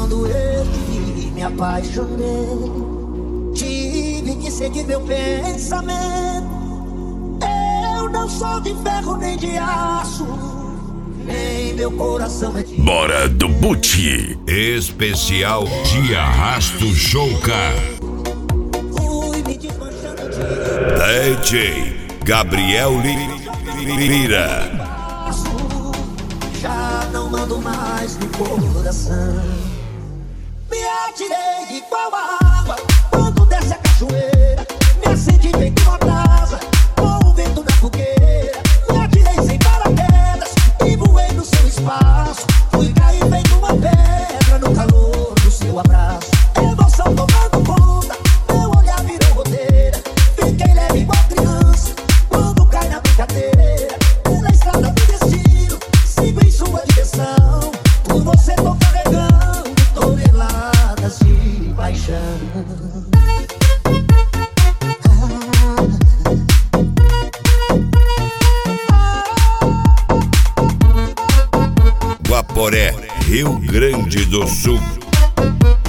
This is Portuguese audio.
quando eu me apaixonei, tive que seguir meu pensamento. Eu não sou de ferro nem de aço, nem meu coração é de... Bora do Buti, especial de Arrasto Jouca. Fui me desmanchando de... DJ Gabriel Lira. Já não mando mais no coração. Me atirei igual a água quando desce a cachoeira. Me acendi feito uma brasa com o vento na fogueira. Me atirei sem paraquedas e voei no seu espaço. Fui cair feito uma pedra no calor do seu abraço. Emoção tomando conta, meu olhar virou roteira. Fiquei leve igual criança quando cai na brincadeira. Pela estrada do destino, sigo em sua direção. Por você tô carregando toneladas de paixão. Guaporé, Rio Grande do Sul.